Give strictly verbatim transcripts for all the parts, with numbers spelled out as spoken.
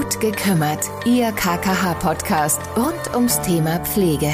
Gut gekümmert, Ihr K K H-Podcast rund ums Thema Pflege.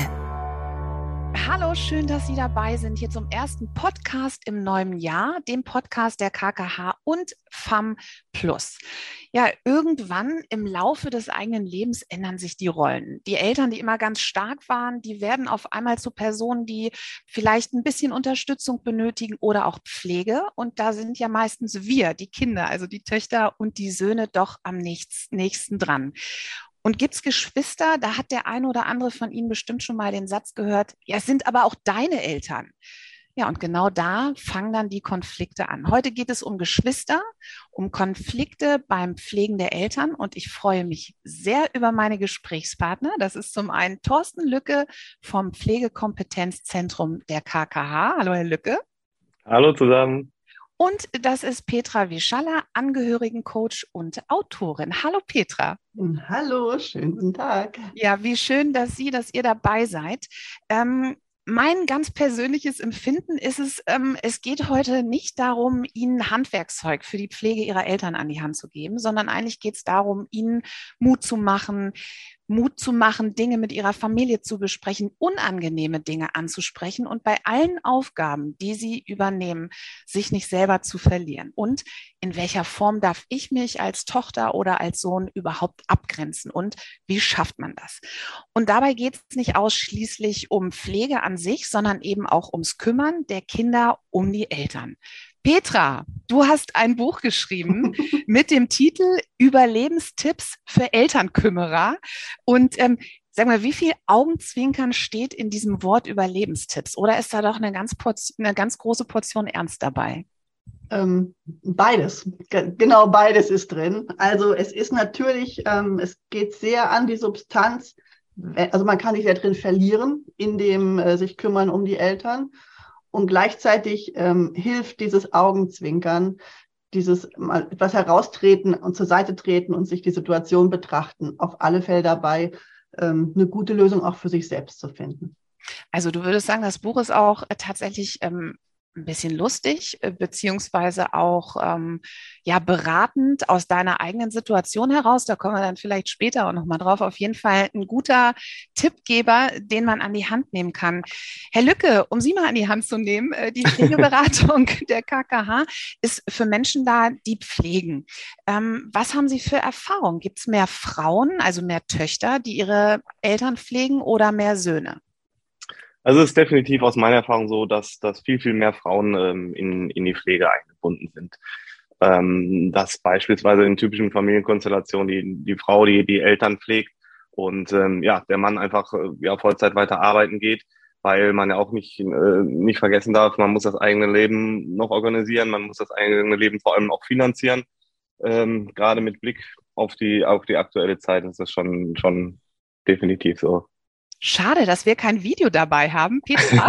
Hallo, schön, dass Sie dabei sind hier zum ersten Podcast im neuen Jahr, dem Podcast der K K H und F A M Plus. Ja, irgendwann im Laufe des eigenen Lebens ändern sich die Rollen. Die Eltern, die immer ganz stark waren, die werden auf einmal zu Personen, die vielleicht ein bisschen Unterstützung benötigen oder auch Pflege. Und da sind ja meistens wir, die Kinder, also die Töchter und die Söhne, doch am nächsten, nächsten dran. Und gibt's Geschwister, da hat der eine oder andere von Ihnen bestimmt schon mal den Satz gehört, ja, es sind aber auch deine Eltern. Ja, und genau da fangen dann die Konflikte an. Heute geht es um Geschwister, um Konflikte beim Pflegen der Eltern. Und ich freue mich sehr über meine Gesprächspartner. Das ist zum einen Thorsten Lücke vom Pflegekompetenzzentrum der K K H. Hallo, Herr Lücke. Hallo zusammen. Und das ist Petra Wischalla, Angehörigencoach und Autorin. Hallo Petra. Hallo, schönen guten Tag. Ja, wie schön, dass Sie, dass ihr dabei seid. Ähm, mein ganz persönliches Empfinden ist es, ähm, es geht heute nicht darum, Ihnen Handwerkszeug für die Pflege Ihrer Eltern an die Hand zu geben, sondern eigentlich geht es darum, Ihnen Mut zu machen, Mut zu machen, Dinge mit ihrer Familie zu besprechen, unangenehme Dinge anzusprechen und bei allen Aufgaben, die sie übernehmen, sich nicht selber zu verlieren. Und in welcher Form darf ich mich als Tochter oder als Sohn überhaupt abgrenzen und wie schafft man das? Und dabei geht es nicht ausschließlich um Pflege an sich, sondern eben auch ums Kümmern der Kinder um die Eltern. Petra, du hast ein Buch geschrieben mit dem Titel Überlebenstipps für Elternkümmerer. Und ähm, sag mal, wie viel Augenzwinkern steht in diesem Wort Überlebenstipps? Oder ist da doch eine ganz, Portion, eine ganz große Portion Ernst dabei? Ähm, beides, G- genau beides ist drin. Also es ist natürlich, ähm, es geht sehr an die Substanz. Also man kann sich sehr drin verlieren, in dem äh, sich kümmern um die Eltern. Und gleichzeitig ähm, hilft dieses Augenzwinkern, dieses mal etwas heraustreten und zur Seite treten und sich die Situation betrachten, auf alle Fälle dabei, ähm, eine gute Lösung auch für sich selbst zu finden. Also du würdest sagen, das Buch ist auch äh, tatsächlich ähm, ein bisschen lustig, äh, beziehungsweise auch ähm, ja beratend aus deiner eigenen Situation heraus. Da kommen wir dann vielleicht später auch nochmal drauf. Auf jeden Fall ein guter Tippgeber, den man an die Hand nehmen kann. Herr Lücke, um Sie mal an die Hand zu nehmen, äh, die Pflegeberatung der K K H ist für Menschen da, die pflegen. Ähm, was haben Sie für Erfahrungen? Gibt es mehr Frauen, also mehr Töchter, die ihre Eltern pflegen oder mehr Söhne? Also es ist definitiv aus meiner Erfahrung so, dass, dass viel, viel mehr Frauen ähm, in, in die Pflege eingebunden sind. Ähm, dass beispielsweise in typischen Familienkonstellationen die, die Frau die, die Eltern pflegt und ähm, ja, der Mann einfach äh, ja, Vollzeit weiter arbeiten geht, weil man ja auch nicht, äh, nicht vergessen darf, man muss das eigene Leben noch organisieren, man muss das eigene Leben vor allem auch finanzieren. Ähm, gerade mit Blick auf die, auf die aktuelle Zeit ist das schon, schon definitiv so. Schade, dass wir kein Video dabei haben. Petra,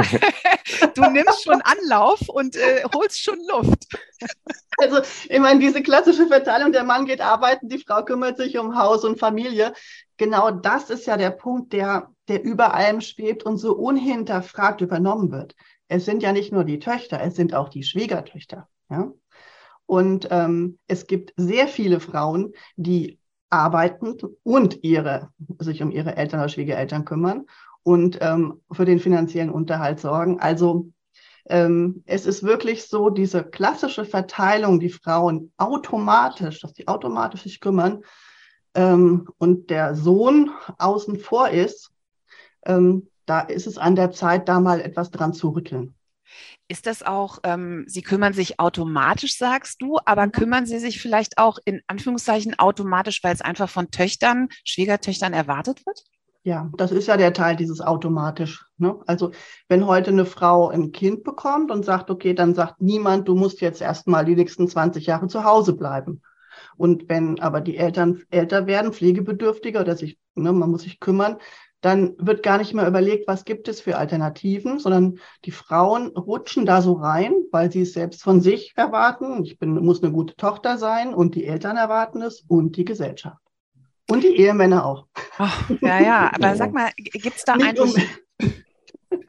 du nimmst schon Anlauf und äh, holst schon Luft. Also ich meine, diese klassische Verteilung, der Mann geht arbeiten, die Frau kümmert sich um Haus und Familie. Genau das ist ja der Punkt, der, der über allem schwebt und so unhinterfragt übernommen wird. Es sind ja nicht nur die Töchter, es sind auch die Schwiegertöchter. Ja? Und ähm, es gibt sehr viele Frauen, die arbeiten und ihre, sich um ihre Eltern oder Schwiegereltern kümmern und ähm, für den finanziellen Unterhalt sorgen. Also ähm, es ist wirklich so, diese klassische Verteilung, die Frauen automatisch, dass die automatisch sich kümmern ähm, und der Sohn außen vor ist, ähm, da ist es an der Zeit, da mal etwas dran zu rütteln. Ist das auch, ähm, Sie kümmern sich automatisch, sagst du, aber kümmern Sie sich vielleicht auch in Anführungszeichen automatisch, weil es einfach von Töchtern, Schwiegertöchtern erwartet wird? Ja, das ist ja der Teil dieses automatisch. Ne? Also wenn heute eine Frau ein Kind bekommt und sagt, okay, dann sagt niemand, du musst jetzt erstmal die nächsten zwanzig Jahre zu Hause bleiben. Und wenn aber die Eltern älter werden, pflegebedürftiger oder sich, ne, man muss sich kümmern, dann wird gar nicht mehr überlegt, was gibt es für Alternativen, sondern die Frauen rutschen da so rein, weil sie es selbst von sich erwarten. Ich bin, muss eine gute Tochter sein und die Eltern erwarten es und die Gesellschaft. Und die Ehemänner auch. Oh, ja, ja, aber sag mal, gibt es da Nicht eigentlich...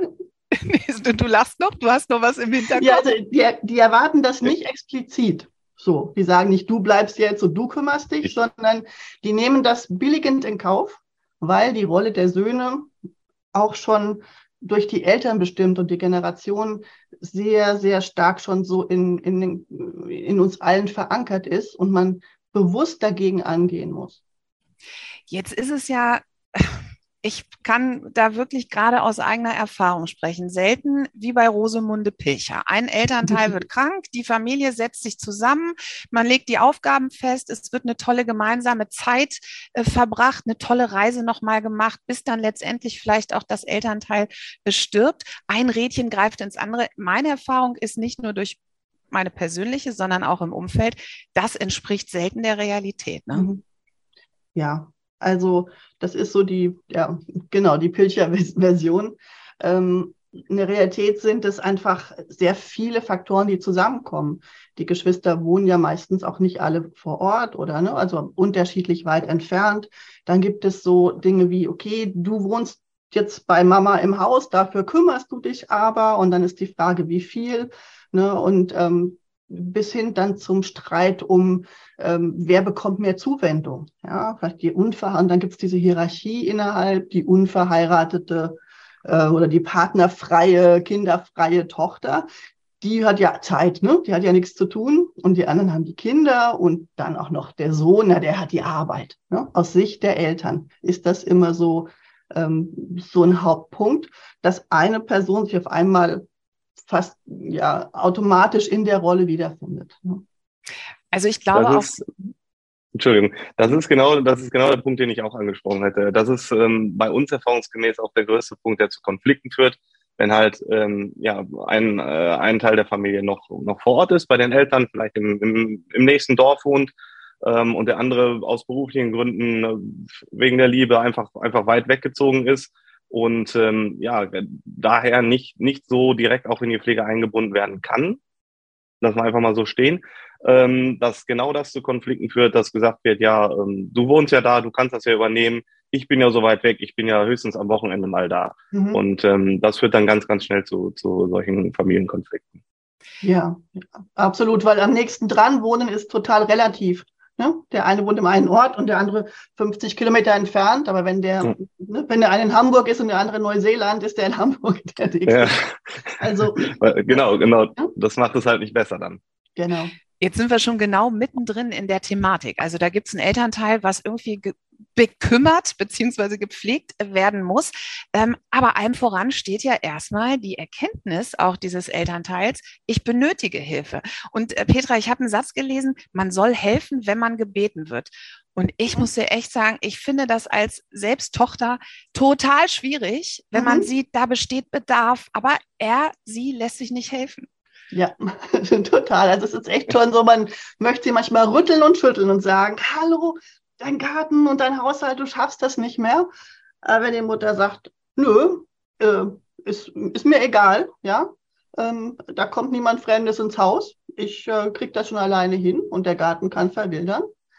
du, du lachst noch, du hast noch was im Hinterkopf. Ja, also die, die erwarten das nicht explizit. So, die sagen nicht, du bleibst jetzt und du kümmerst dich, Ich, sondern die nehmen das billigend in Kauf, weil die Rolle der Söhne auch schon durch die Eltern bestimmt und die Generation sehr, sehr stark schon so in, in, den, in uns allen verankert ist und man bewusst dagegen angehen muss. Jetzt ist es ja, ich kann da wirklich gerade aus eigener Erfahrung sprechen, selten wie bei Rosemunde Pilcher. Ein Elternteil wird krank, die Familie setzt sich zusammen, man legt die Aufgaben fest, es wird eine tolle gemeinsame Zeit äh, verbracht, eine tolle Reise nochmal gemacht, bis dann letztendlich vielleicht auch das Elternteil stirbt. Ein Rädchen greift ins andere. Meine Erfahrung ist nicht nur durch meine persönliche, sondern auch im Umfeld, das entspricht selten der Realität. Ne? Mhm. Ja, also das ist so die, ja, genau, die Pilcher-Version. Ähm, in der Realität sind es einfach sehr viele Faktoren, die zusammenkommen. Die Geschwister wohnen ja meistens auch nicht alle vor Ort oder ne, also unterschiedlich weit entfernt. Dann gibt es so Dinge wie, okay, du wohnst jetzt bei Mama im Haus, dafür kümmerst du dich aber. Und dann ist die Frage, wie viel. Ne, und ähm, bis hin dann zum Streit um, ähm, wer bekommt mehr Zuwendung. Ja, vielleicht die Unver- und dann gibt es diese Hierarchie innerhalb, die unverheiratete äh, oder die partnerfreie, kinderfreie Tochter. Die hat ja Zeit, ne? Die hat ja nichts zu tun. Und die anderen haben die Kinder und dann auch noch der Sohn, na, der hat die Arbeit. Ne? Aus Sicht der Eltern ist das immer so, ähm, so ein Hauptpunkt, dass eine Person sich auf einmal fast ja automatisch in der Rolle wiederfindet. Also ich glaube das auch. ist, Entschuldigung, das ist genau, das ist genau der Punkt, den ich auch angesprochen hätte. Das ist ähm, bei uns erfahrungsgemäß auch der größte Punkt, der zu Konflikten führt, wenn halt ähm, ja ein, äh, ein Teil der Familie noch noch vor Ort ist, bei den Eltern, vielleicht im, im, im nächsten Dorf wohnt ähm, und der andere aus beruflichen Gründen äh, wegen der Liebe einfach einfach weit weggezogen ist. Und ähm, ja, daher nicht, nicht so direkt auch in die Pflege eingebunden werden kann. Lass mal einfach mal so stehen. Ähm, dass genau das zu Konflikten führt, dass gesagt wird, ja, ähm, du wohnst ja da, du kannst das ja übernehmen. Ich bin ja so weit weg, ich bin ja höchstens am Wochenende mal da. Mhm. Und ähm, das führt dann ganz, ganz schnell zu, zu solchen Familienkonflikten. Ja, ja, absolut, weil am nächsten dran wohnen ist total relativ. Ne? Der eine wohnt im einen Ort und der andere fünfzig Kilometer entfernt. Aber wenn der, Ja. ne, wenn der eine in Hamburg ist und der andere in Neuseeland, ist der in Hamburg der nächste. Ja. Also genau, genau. ja? Das macht es halt nicht besser dann. Genau. Jetzt sind wir schon genau mittendrin in der Thematik. Also da gibt es einen Elternteil, was irgendwie ge- bekümmert bzw. gepflegt werden muss. Ähm, aber allem voran steht ja erstmal die Erkenntnis auch dieses Elternteils, ich benötige Hilfe. Und äh, Petra, ich habe einen Satz gelesen, man soll helfen, wenn man gebeten wird. Und ich Mhm. muss dir echt sagen, ich finde das als Selbsttochter total schwierig, wenn man Mhm. sieht, da besteht Bedarf, aber er, sie lässt sich nicht helfen. Ja, total. Also es ist echt schon so, man möchte sie manchmal rütteln und schütteln und sagen, hallo, dein Garten und dein Haushalt, du schaffst das nicht mehr. Aber wenn die Mutter sagt, nö, äh, ist, ist mir egal, ja, ähm, da kommt niemand Fremdes ins Haus, ich äh, kriege das schon alleine hin und der Garten kann verwildern,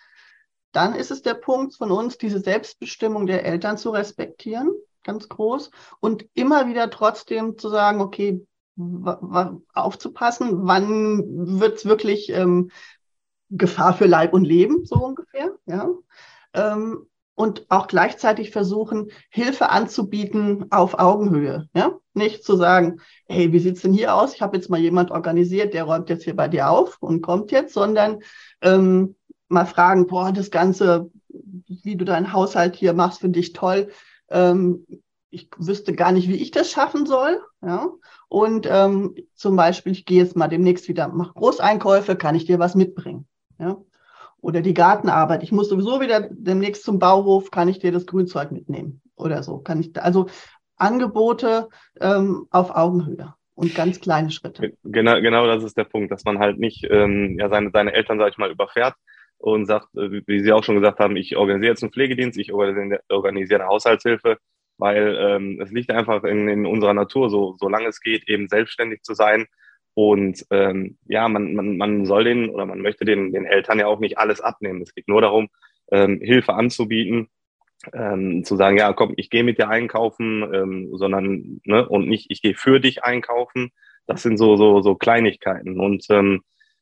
dann ist es der Punkt von uns, diese Selbstbestimmung der Eltern zu respektieren, ganz groß, und immer wieder trotzdem zu sagen, okay, w- w- aufzupassen, wann wird es wirklich ähm, Gefahr für Leib und Leben, so ungefähr, ja. Ähm, und auch gleichzeitig versuchen, Hilfe anzubieten auf Augenhöhe, ja. Nicht zu sagen, hey, wie sieht's denn hier aus? Ich habe jetzt mal jemand organisiert, der räumt jetzt hier bei dir auf und kommt jetzt, sondern ähm, mal fragen, boah, das Ganze, wie du deinen Haushalt hier machst, finde ich toll. Ähm, ich wüsste gar nicht, wie ich das schaffen soll, ja. Und ähm, zum Beispiel, ich gehe jetzt mal demnächst wieder, mache Großeinkäufe, kann ich dir was mitbringen? Ja? Oder die Gartenarbeit. Ich muss sowieso wieder demnächst zum Bauhof, kann ich dir das Grünzeug mitnehmen? Oder so. Kann ich, also Angebote ähm, auf Augenhöhe und ganz kleine Schritte. Genau, genau das ist der Punkt, dass man halt nicht ähm, ja, seine, seine Eltern, sag ich mal, überfährt und sagt, äh, wie Sie auch schon gesagt haben, ich organisiere jetzt einen Pflegedienst, ich organisiere, organisiere eine Haushaltshilfe, weil ähm, es liegt einfach in, in unserer Natur, so solange es geht, eben selbstständig zu sein. Und ähm, ja, man, man, man soll den oder man möchte den, den Eltern ja auch nicht alles abnehmen. Es geht nur darum, ähm, Hilfe anzubieten, ähm, zu sagen, ja, komm, ich gehe mit dir einkaufen, ähm, sondern ne, und nicht, ich gehe für dich einkaufen. Das sind so so so Kleinigkeiten. Und ähm,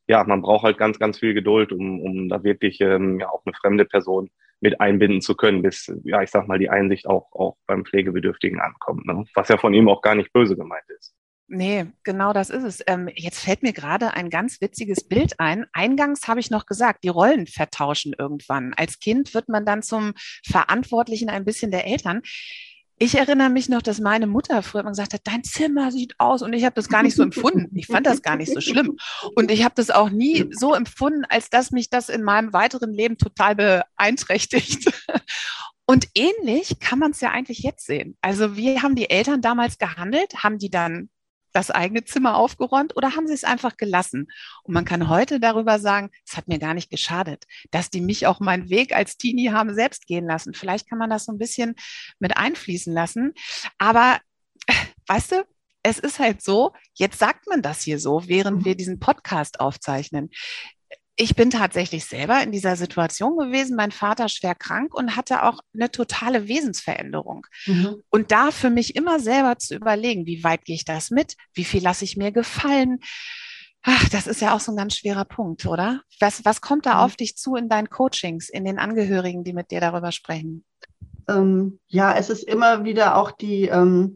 ja, man braucht halt ganz, ganz viel Geduld, um, um da wirklich ähm, ja auch eine fremde Person mit einbinden zu können, bis, ja, ich sag mal, die Einsicht auch, auch beim Pflegebedürftigen ankommt, ne? Was ja von ihm auch gar nicht böse gemeint ist. Nee, genau das ist es. Ähm, jetzt fällt mir gerade ein ganz witziges Bild ein. Eingangs habe ich noch gesagt, die Rollen vertauschen irgendwann. Als Kind wird man dann zum Verantwortlichen ein bisschen der Eltern. Ich erinnere mich noch, dass meine Mutter früher immer gesagt hat, dein Zimmer sieht aus, und ich habe das gar nicht so empfunden. Ich fand das gar nicht so schlimm. Und ich habe das auch nie so empfunden, als dass mich das in meinem weiteren Leben total beeinträchtigt. Und ähnlich kann man es ja eigentlich jetzt sehen. Also wie haben die Eltern damals gehandelt? Haben die dann das eigene Zimmer aufgeräumt oder haben sie es einfach gelassen? Und man kann heute darüber sagen, es hat mir gar nicht geschadet, dass die mich auch meinen Weg als Teenie haben selbst gehen lassen. Vielleicht kann man das so ein bisschen mit einfließen lassen. Aber weißt du, es ist halt so, jetzt sagt man das hier so, während wir diesen Podcast aufzeichnen. Ich bin tatsächlich selber in dieser Situation gewesen, mein Vater schwer krank und hatte auch eine totale Wesensveränderung. Mhm. Und da für mich immer selber zu überlegen, wie weit gehe ich das mit? Wie viel lasse ich mir gefallen? Ach, das ist ja auch so ein ganz schwerer Punkt, oder? Was, was kommt da mhm. auf dich zu in deinen Coachings, in den Angehörigen, die mit dir darüber sprechen? Ähm, ja, es ist immer wieder auch die... Ähm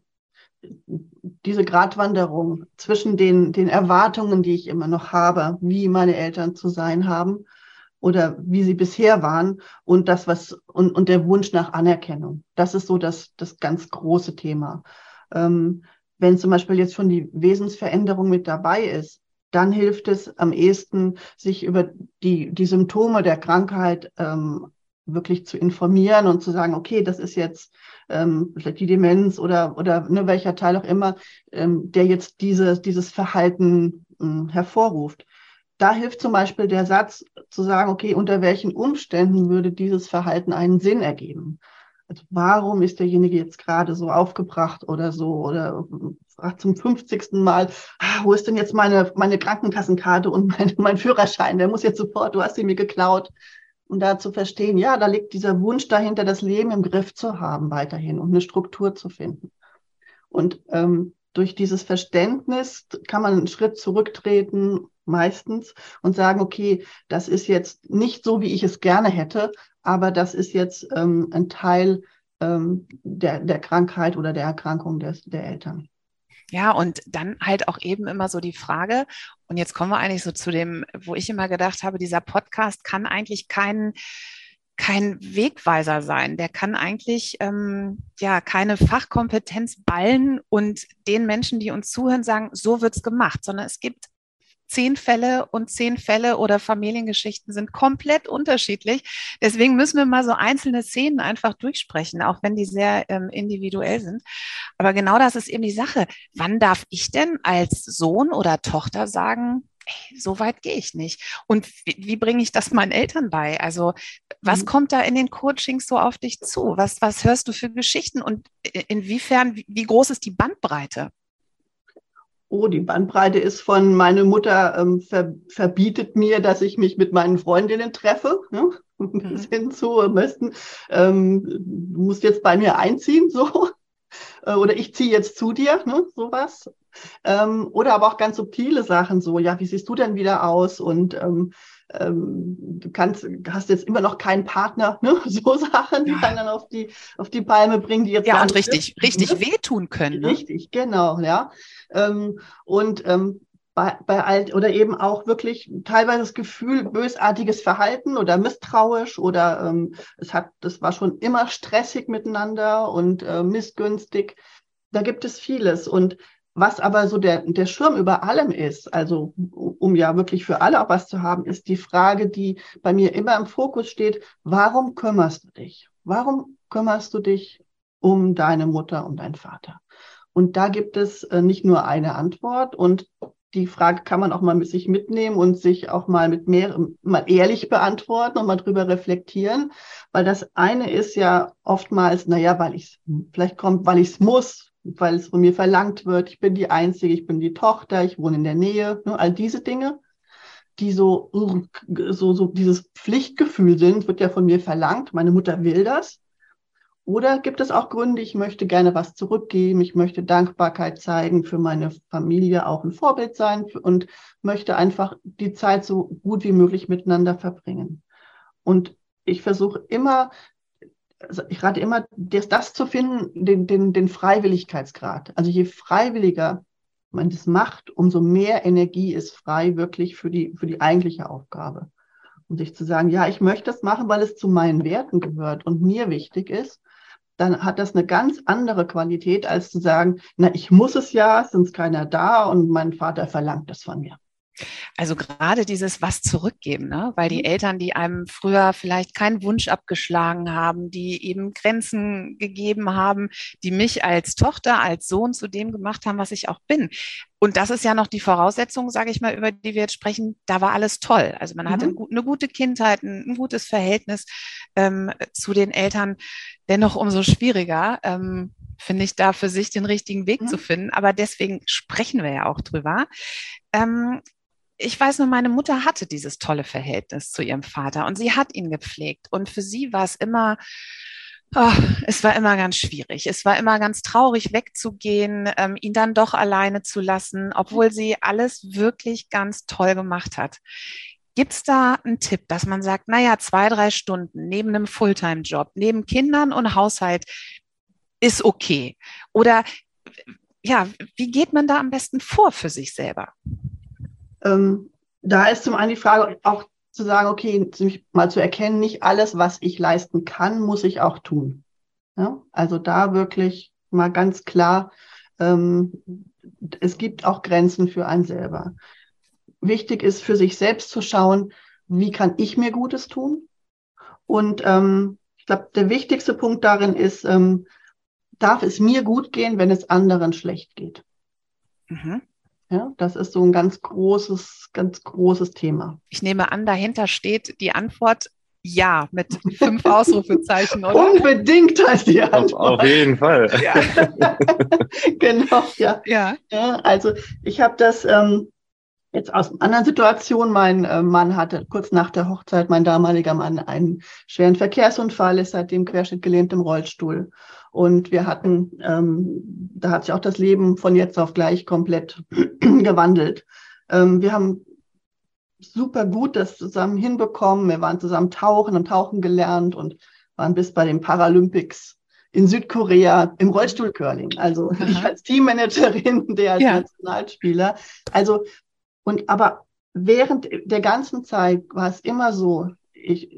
diese Gratwanderung zwischen den, den Erwartungen, die ich immer noch habe, wie meine Eltern zu sein haben oder wie sie bisher waren, und das, was, und, und der Wunsch nach Anerkennung. Das ist so das, das ganz große Thema. Ähm, wenn zum Beispiel jetzt schon die Wesensveränderung mit dabei ist, dann hilft es am ehesten, sich über die, die Symptome der Krankheit ähm, wirklich zu informieren und zu sagen, okay, das ist jetzt ähm, vielleicht die Demenz oder, oder ne, welcher Teil auch immer, ähm, der jetzt diese, dieses Verhalten ähm, hervorruft. Da hilft zum Beispiel der Satz zu sagen, okay, unter welchen Umständen würde dieses Verhalten einen Sinn ergeben? Also warum ist derjenige jetzt gerade so aufgebracht oder so, oder fragt zum fünfzigsten Mal, ah, wo ist denn jetzt meine, meine Krankenkassenkarte und mein, mein Führerschein? Der muss jetzt sofort, du hast sie mir geklaut. Und da zu verstehen, ja, da liegt dieser Wunsch dahinter, das Leben im Griff zu haben weiterhin und eine Struktur zu finden. Und ähm, durch dieses Verständnis kann man einen Schritt zurücktreten, meistens, und sagen, okay, das ist jetzt nicht so, wie ich es gerne hätte, aber das ist jetzt ähm, ein Teil ähm, der, der Krankheit oder der Erkrankung des, der Eltern. Ja, und dann halt auch eben immer so die Frage, und jetzt kommen wir eigentlich so zu dem, wo ich immer gedacht habe, dieser Podcast kann eigentlich kein, kein Wegweiser sein. Der kann eigentlich ähm, ja keine Fachkompetenz ballen und den Menschen, die uns zuhören, sagen, so wird's gemacht, sondern es gibt zehn Fälle und zehn Fälle oder Familiengeschichten sind komplett unterschiedlich. Deswegen müssen wir mal so einzelne Szenen einfach durchsprechen, auch wenn die sehr ähm, individuell sind. Aber genau das ist eben die Sache. Wann darf ich denn als Sohn oder Tochter sagen, ey, so weit gehe ich nicht? Und wie, wie bringe ich das meinen Eltern bei? Also was mhm. kommt da in den Coachings so auf dich zu? Was, was hörst du für Geschichten und inwiefern, wie, wie groß ist die Bandbreite? Oh, die Bandbreite ist von, meine Mutter ähm, ver, verbietet mir, dass ich mich mit meinen Freundinnen treffe, ne? Mhm. Bis hin zu, am besten, ähm, du musst jetzt bei mir einziehen, so. Oder ich ziehe jetzt zu dir, ne? Sowas. Ähm, oder aber auch ganz subtile Sachen, so, ja, wie siehst du denn wieder aus? Und ähm, ähm, du kannst, hast jetzt immer noch keinen Partner, ne? So Sachen, die dann, dann auf die, auf die Palme bringen, die jetzt ja, und richtig, ist, richtig ne? wehtun können. Ne? Richtig, genau, ja. Ähm, und ähm, bei, bei alt oder eben auch wirklich teilweise das Gefühl, bösartiges Verhalten oder misstrauisch oder ähm, es hat, das war schon immer stressig miteinander und äh, missgünstig. Da gibt es vieles. Und was aber so der, der Schirm über allem ist, also um ja wirklich für alle auch was zu haben, ist die Frage, die bei mir immer im Fokus steht: Warum kümmerst du dich? Warum kümmerst du dich um deine Mutter, um deinen Vater? Und da gibt es äh, nicht nur eine Antwort, und die Frage kann man auch mal mit sich mitnehmen und sich auch mal mit mehr, mal ehrlich beantworten und mal drüber reflektieren, weil das eine ist ja oftmals, naja, weil ich vielleicht kommt, weil ich es muss, weil es von mir verlangt wird, ich bin die Einzige, ich bin die Tochter, ich wohne in der Nähe, ne, all diese Dinge, die so, so, so dieses Pflichtgefühl sind, wird ja von mir verlangt, meine Mutter will das. Oder gibt es auch Gründe, ich möchte gerne was zurückgeben, ich möchte Dankbarkeit zeigen für meine Familie, auch ein Vorbild sein und möchte einfach die Zeit so gut wie möglich miteinander verbringen. Und ich versuche immer, also ich rate immer, das, das zu finden, den, den, den Freiwilligkeitsgrad. Also je freiwilliger man das macht, umso mehr Energie ist frei wirklich für die, für die eigentliche Aufgabe. Und sich zu sagen, ja, ich möchte das machen, weil es zu meinen Werten gehört und mir wichtig ist, dann hat das eine ganz andere Qualität, als zu sagen, na, ich muss es ja, es ist keiner da und mein Vater verlangt das von mir. Also gerade dieses was zurückgeben, ne? Weil die Eltern, die einem früher vielleicht keinen Wunsch abgeschlagen haben, die eben Grenzen gegeben haben, die mich als Tochter, als Sohn zu dem gemacht haben, was ich auch bin. Und das ist ja noch die Voraussetzung, sage ich mal, über die wir jetzt sprechen, da war alles toll. Also man mhm. hatte eine gute Kindheit, ein, ein gutes Verhältnis ähm, zu den Eltern. Dennoch umso schwieriger, ähm, finde ich, da für sich den richtigen Weg mhm. zu finden. Aber deswegen sprechen wir ja auch drüber. Ähm, Ich weiß nur, meine Mutter hatte dieses tolle Verhältnis zu ihrem Vater und sie hat ihn gepflegt. Und für sie war es immer, oh, es war immer ganz schwierig. Es war immer ganz traurig, wegzugehen, ähm, ihn dann doch alleine zu lassen, obwohl sie alles wirklich ganz toll gemacht hat. Gibt es da einen Tipp, dass man sagt, naja, zwei, drei Stunden neben einem Fulltime-Job, neben Kindern und Haushalt ist okay? Oder ja, wie geht man da am besten vor für sich selber? Ähm, da ist zum einen die Frage auch zu sagen, okay, mal zu erkennen, nicht alles, was ich leisten kann, muss ich auch tun. Ja? Also da wirklich mal ganz klar, ähm, es gibt auch Grenzen für einen selber. Wichtig ist für sich selbst zu schauen, wie kann ich mir Gutes tun? Und ähm, ich glaube, der wichtigste Punkt darin ist, ähm, darf es mir gut gehen, wenn es anderen schlecht geht? Mhm. Ja, das ist so ein ganz großes, ganz großes Thema. Ich nehme an, dahinter steht die Antwort ja mit fünf Ausrufezeichen, oder? Unbedingt heißt die Antwort. Auf, auf jeden Fall. Ja. Genau, ja. Ja. Ja, also ich habe das ähm, jetzt aus einer anderen Situation. Mein äh, Mann hatte kurz nach der Hochzeit, mein damaliger Mann, einen schweren Verkehrsunfall, ist seitdem querschnittgelähmt im Rollstuhl. Und wir hatten, ähm, da hat sich auch das Leben von jetzt auf gleich komplett gewandelt. Ähm, wir haben super gut das zusammen hinbekommen. Wir waren zusammen tauchen und tauchen gelernt und waren bis bei den Paralympics in Südkorea im Rollstuhl-Curling. Also Aha. ich als Teammanagerin, der als ja. Nationalspieler. Also, und aber während der ganzen Zeit war es immer so, ich,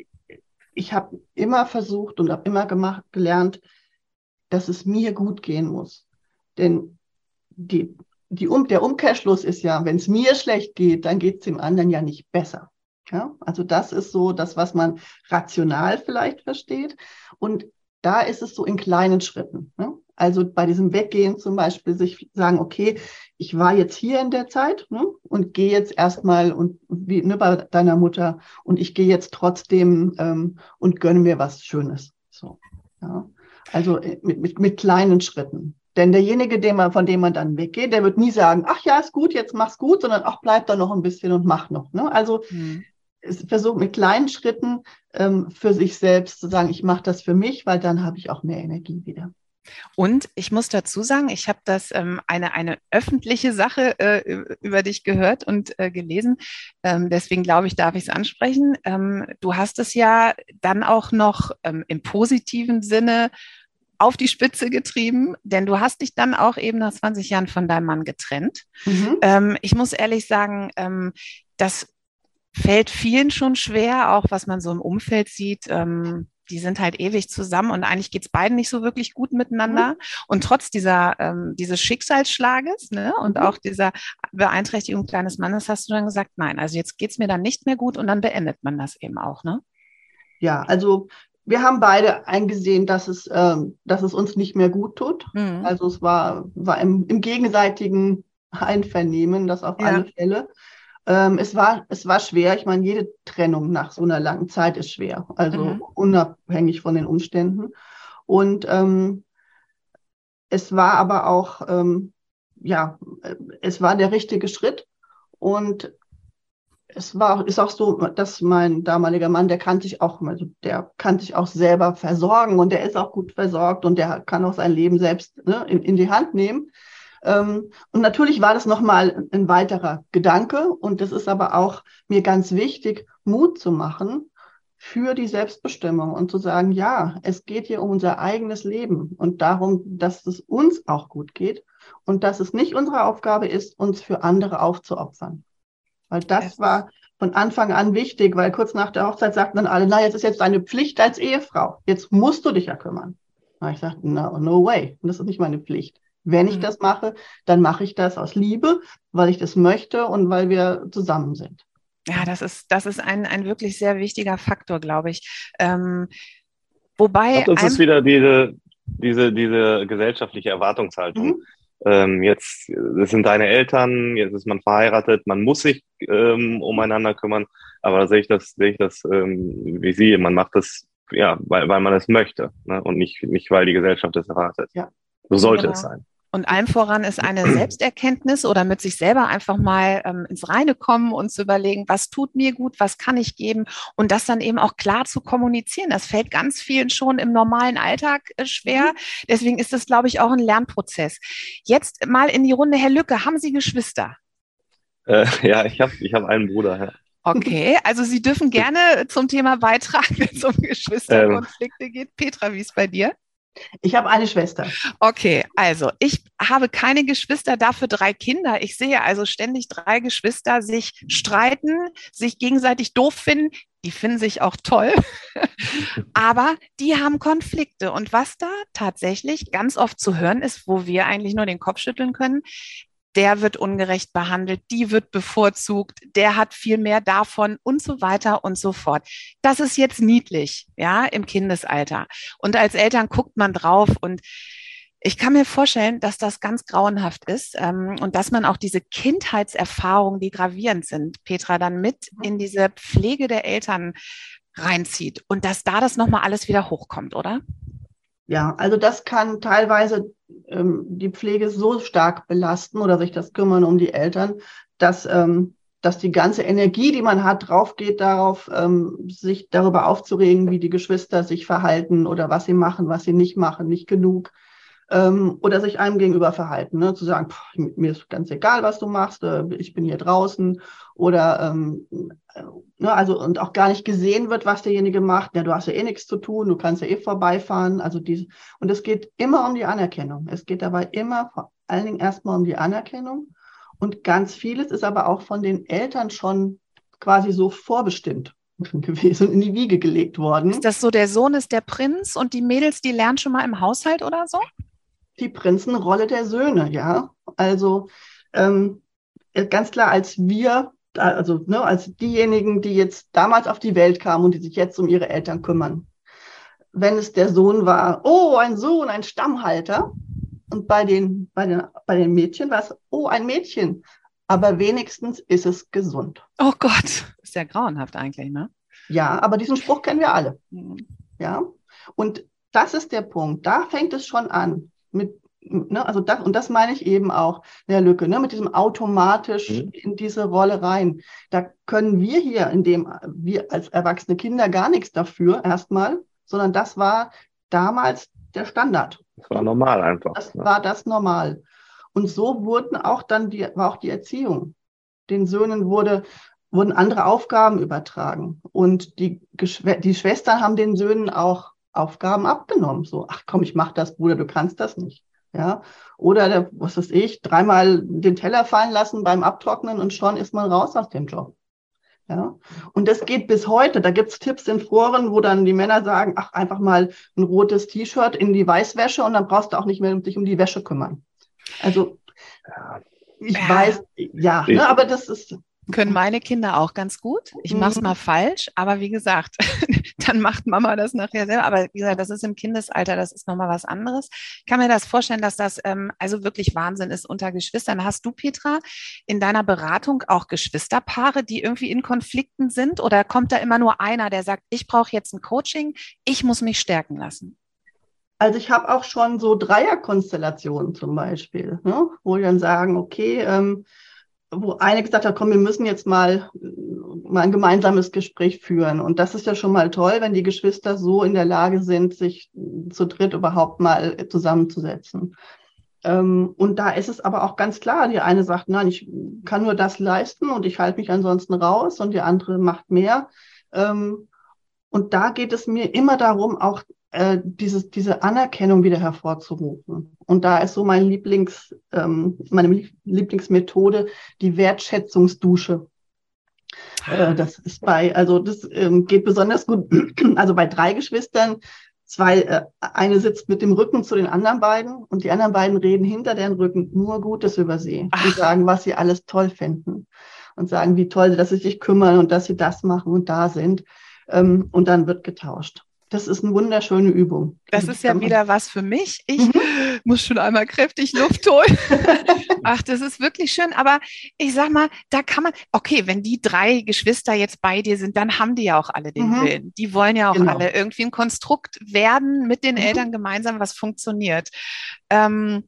ich habe immer versucht und habe immer gemacht, gelernt, dass es mir gut gehen muss. Denn die, die um, der Umkehrschluss ist ja, wenn es mir schlecht geht, dann geht es dem anderen ja nicht besser. Ja? Also das ist so das, was man rational vielleicht versteht. Und da ist es so in kleinen Schritten. Ne? Also bei diesem Weggehen zum Beispiel sich sagen, okay, ich war jetzt hier in der Zeit, ne, und gehe jetzt erstmal und wie ne, bei deiner Mutter und ich gehe jetzt trotzdem ähm, und gönne mir was Schönes. So, ja. Also mit, mit, mit kleinen Schritten. Denn derjenige, den man, von dem man dann weggeht, der wird nie sagen, ach ja, ist gut, jetzt mach's gut, sondern ach, bleib da noch ein bisschen und mach noch. Ne? Also hm. es versucht mit kleinen Schritten ähm, für sich selbst zu sagen, ich mache das für mich, weil dann habe ich auch mehr Energie wieder. Und ich muss dazu sagen, ich habe das ähm, eine, eine öffentliche Sache äh, über dich gehört und äh, gelesen. Ähm, deswegen glaube ich, darf ich es ansprechen. Ähm, du hast es ja dann auch noch ähm, im positiven Sinne auf die Spitze getrieben, denn du hast dich dann auch eben nach zwanzig Jahren von deinem Mann getrennt. Mhm. Ähm, ich muss ehrlich sagen, ähm, das fällt vielen schon schwer, auch was man so im Umfeld sieht. Ähm, die sind halt ewig zusammen und eigentlich geht es beiden nicht so wirklich gut miteinander. Mhm. Und trotz dieser, ähm, dieses Schicksalsschlages, ne, und mhm. auch dieser Beeinträchtigung deines Mannes hast du dann gesagt, nein, also jetzt geht es mir dann nicht mehr gut und dann beendet man das eben auch, ne? Ja, also wir haben beide eingesehen, dass es, ähm, dass es uns nicht mehr gut tut. Mhm. Also es war, war im, im gegenseitigen Einvernehmen, das auf ja. alle Fälle. Ähm, es war, es war schwer. Ich meine, jede Trennung nach so einer langen Zeit ist schwer. Also mhm. unabhängig von den Umständen. Und ähm, es war aber auch, ähm, ja, es war der richtige Schritt. Und es war, ist auch so, dass mein damaliger Mann, der kann sich auch, also der kann sich auch selber versorgen und der ist auch gut versorgt und der kann auch sein Leben selbst, ne, in, in die Hand nehmen. Ähm, und natürlich war das nochmal ein weiterer Gedanke und das ist aber auch mir ganz wichtig, Mut zu machen für die Selbstbestimmung und zu sagen, ja, es geht hier um unser eigenes Leben und darum, dass es uns auch gut geht und dass es nicht unsere Aufgabe ist, uns für andere aufzuopfern. Weil das war von Anfang an wichtig, weil kurz nach der Hochzeit sagten dann alle, na, jetzt ist jetzt deine Pflicht als Ehefrau. Jetzt musst du dich ja kümmern. Na, ich sagte, no, no way. Das ist nicht meine Pflicht. Wenn ich mhm. das mache, dann mache ich das aus Liebe, weil ich das möchte und weil wir zusammen sind. Ja, das ist, das ist ein, ein wirklich sehr wichtiger Faktor, glaube ich. Ähm, wobei. Ich glaube, das ist wieder diese, diese, diese gesellschaftliche Erwartungshaltung. Mhm. Ähm, jetzt, das sind deine Eltern, jetzt ist man verheiratet, man muss sich ähm, umeinander kümmern, aber da sehe ich das, sehe ich das ähm, wie Sie, man macht das, ja, weil, weil man es möchte, ne? Und nicht, nicht, weil die Gesellschaft es erwartet. Ja. So sollte genau. es sein. Und allem voran ist eine Selbsterkenntnis oder mit sich selber einfach mal ähm, ins Reine kommen und zu überlegen, was tut mir gut, was kann ich geben und das dann eben auch klar zu kommunizieren. Das fällt ganz vielen schon im normalen Alltag äh, schwer. Deswegen ist das, glaube ich, auch ein Lernprozess. Jetzt mal in die Runde, Herr Lücke, haben Sie Geschwister? Äh, ja, ich habe ich hab einen Bruder. Ja. Okay, also Sie dürfen gerne zum Thema beitragen, wenn es um Geschwisterkonflikte ähm. geht. Petra, wie ist bei dir? Ich habe eine Schwester. Okay, also ich habe keine Geschwister, dafür drei Kinder. Ich sehe also ständig drei Geschwister sich streiten, sich gegenseitig doof finden. Die finden sich auch toll, aber die haben Konflikte. Und was da tatsächlich ganz oft zu hören ist, wo wir eigentlich nur den Kopf schütteln können, der wird ungerecht behandelt, die wird bevorzugt, der hat viel mehr davon und so weiter und so fort. Das ist jetzt niedlich, ja, im Kindesalter. Und als Eltern guckt man drauf und ich kann mir vorstellen, dass das ganz grauenhaft ist ähm, und dass man auch diese Kindheitserfahrungen, die gravierend sind, Petra, dann mit in diese Pflege der Eltern reinzieht und dass da das nochmal alles wieder hochkommt, oder? Ja, also das kann teilweise ähm, die Pflege so stark belasten oder sich das Kümmern um die Eltern, dass, ähm, dass die ganze Energie, die man hat, drauf geht darauf, ähm, sich darüber aufzuregen, wie die Geschwister sich verhalten oder was sie machen, was sie nicht machen, nicht genug. Ähm, oder sich einem gegenüber verhalten, ne? Zu sagen, pff, mir ist ganz egal, was du machst, äh, ich bin hier draußen oder ähm, äh, ne, also und auch gar nicht gesehen wird, was derjenige macht. Ja, du hast ja eh nichts zu tun, du kannst ja eh vorbeifahren. Also diese, und es geht immer um die Anerkennung. Es geht dabei immer vor allen Dingen erstmal um die Anerkennung und ganz vieles ist aber auch von den Eltern schon quasi so vorbestimmt gewesen, in die Wiege gelegt worden. Ist das so, der Sohn ist der Prinz und die Mädels, die lernen schon mal im Haushalt oder so? Die Prinzenrolle der Söhne, ja. Also ähm, ganz klar, als wir, also ne, als diejenigen, die jetzt damals auf die Welt kamen und die sich jetzt um ihre Eltern kümmern. Wenn es der Sohn war, oh, ein Sohn, ein Stammhalter. Und bei den, bei den, bei den Mädchen war es, oh, ein Mädchen. Aber wenigstens ist es gesund. Oh Gott, ist ja grauenhaft eigentlich, ne? Ja, aber diesen Spruch kennen wir alle. Mhm. Ja, und das ist der Punkt. Da fängt es schon an. Mit, ne, also das, und das meine ich eben auch, Herr Lücke, ne, mit diesem automatisch mhm. in diese Rolle rein. Da können wir hier, indem wir als erwachsene Kinder gar nichts dafür erstmal, sondern das war damals der Standard. Das war normal einfach. Das ja. war das Normal. Und so wurden auch dann die, war auch die Erziehung. Den Söhnen wurde, wurden andere Aufgaben übertragen. Und die, die Schwestern haben den Söhnen auch Aufgaben abgenommen. So, ach komm, ich mach das, Bruder, du kannst das nicht. Ja, oder, der, was weiß ich, dreimal den Teller fallen lassen beim Abtrocknen und schon ist man raus aus dem Job. Ja, und das geht bis heute. Da gibt's Tipps in Foren, wo dann die Männer sagen, ach, einfach mal ein rotes T-Shirt in die Weißwäsche und dann brauchst du auch nicht mehr dich um die Wäsche kümmern. Also, ich ja. weiß, ja, ne, aber das ist... Können meine Kinder auch ganz gut. Ich mache es mal falsch, aber wie gesagt, dann macht Mama das nachher selber. Aber wie gesagt, das ist im Kindesalter, das ist nochmal was anderes. Ich kann mir das vorstellen, dass das ähm, also wirklich Wahnsinn ist unter Geschwistern. Hast du, Petra, in deiner Beratung auch Geschwisterpaare, die irgendwie in Konflikten sind? Oder kommt da immer nur einer, der sagt, ich brauche jetzt ein Coaching, ich muss mich stärken lassen? Also ich habe auch schon so Dreierkonstellationen zum Beispiel, ne, wo die dann sagen, okay, ähm, wo eine gesagt hat, komm, wir müssen jetzt mal, mal ein gemeinsames Gespräch führen. Und das ist ja schon mal toll, wenn die Geschwister so in der Lage sind, sich zu dritt überhaupt mal zusammenzusetzen. Ähm, und da ist es aber auch ganz klar, die eine sagt, nein, ich kann nur das leisten und ich halte mich ansonsten raus und die andere macht mehr. Ähm, und da geht es mir immer darum, auch äh, dieses, diese Anerkennung wieder hervorzurufen. Und da ist so mein Lieblings, ähm, meine Lieblingsmethode, die Wertschätzungsdusche. Äh, das ist bei, also das ähm, geht besonders gut, also bei drei Geschwistern. Zwei, äh, eine sitzt mit dem Rücken zu den anderen beiden und die anderen beiden reden hinter deren Rücken nur Gutes über sie Ach. und sagen, was sie alles toll finden und sagen, wie toll, dass sie sich kümmern und dass sie das machen und da sind. Ähm, und dann wird getauscht. Das ist eine wunderschöne Übung. Das ist ja wieder was für mich. Ich mhm. muss schon einmal kräftig Luft holen. Ach, das ist wirklich schön. Aber ich sag mal, da kann man, okay, wenn die drei Geschwister jetzt bei dir sind, dann haben die ja auch alle den mhm. Willen. Die wollen ja auch genau. alle irgendwie ein Konstrukt werden mit den mhm. Eltern gemeinsam, was funktioniert. Ähm,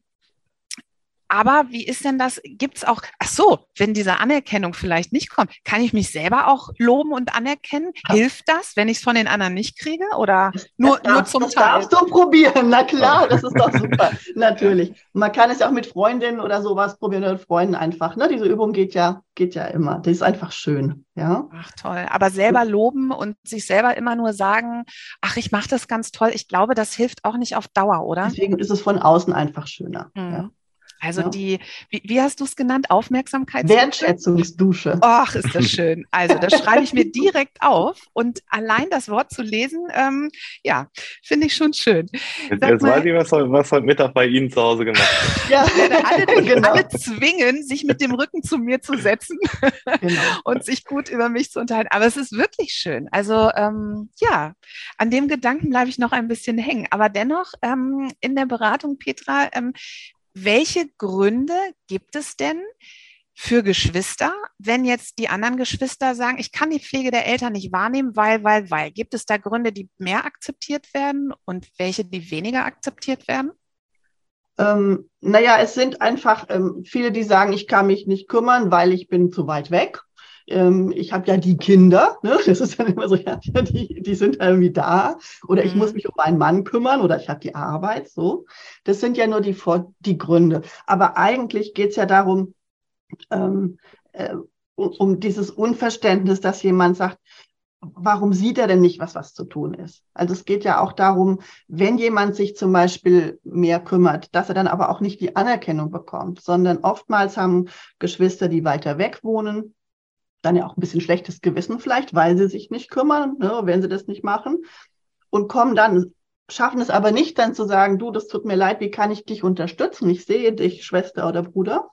Aber wie ist denn das? Gibt es auch, ach so, wenn diese Anerkennung vielleicht nicht kommt, kann ich mich selber auch loben und anerkennen? Ja. Hilft das, wenn ich es von den anderen nicht kriege? Oder nur, das nur zum das Teil? Das darfst du probieren, na klar, das ist doch super, natürlich. Man kann es ja auch mit Freundinnen oder sowas probieren oder mit Freunden einfach. Ne? Diese Übung geht ja, geht ja immer. Das ist einfach schön. Ja? Ach toll, aber selber loben und sich selber immer nur sagen, ach, ich mache das ganz toll. Ich glaube, das hilft auch nicht auf Dauer, oder? Deswegen ist es von außen einfach schöner. Mhm. Ja. Also ja. die, wie, wie hast du es genannt? Aufmerksamkeit? Wertschätzungsdusche. Ach, ist das schön. Also das schreibe ich mir direkt auf und allein das Wort zu lesen, ähm, ja, finde ich schon schön. Jetzt, jetzt mal, weiß ich, was, was heute Mittag bei Ihnen zu Hause gemacht wird. Ja, ich werde alle, genau. alle zwingen, sich mit dem Rücken zu mir zu setzen genau. und sich gut über mich zu unterhalten. Aber es ist wirklich schön. Also ähm, ja, an dem Gedanken bleibe ich noch ein bisschen hängen. Aber dennoch ähm, in der Beratung, Petra, ähm, welche Gründe gibt es denn für Geschwister, wenn jetzt die anderen Geschwister sagen, ich kann die Pflege der Eltern nicht wahrnehmen, weil, weil, weil? Gibt es da Gründe, die mehr akzeptiert werden und welche, die weniger akzeptiert werden? Ähm, naja, es sind einfach ähm, viele, die sagen, ich kann mich nicht kümmern, weil ich bin zu weit weg. Ähm, ich habe ja die Kinder, ne? Das ist dann immer so, ja, die, die sind irgendwie da. Oder ich mhm. muss mich um meinen Mann kümmern oder ich habe die Arbeit, so. Das sind ja nur die, die Gründe. Aber eigentlich geht es ja darum, ähm, äh, um, um dieses Unverständnis, dass jemand sagt, warum sieht er denn nicht, was was zu tun ist? Also es geht ja auch darum, wenn jemand sich zum Beispiel mehr kümmert, dass er dann aber auch nicht die Anerkennung bekommt, sondern oftmals haben Geschwister, die weiter weg wohnen, dann ja auch ein bisschen schlechtes Gewissen vielleicht, weil sie sich nicht kümmern, ne, wenn sie das nicht machen und kommen dann, schaffen es aber nicht dann zu sagen, du, das tut mir leid, wie kann ich dich unterstützen? Ich sehe dich, Schwester oder Bruder,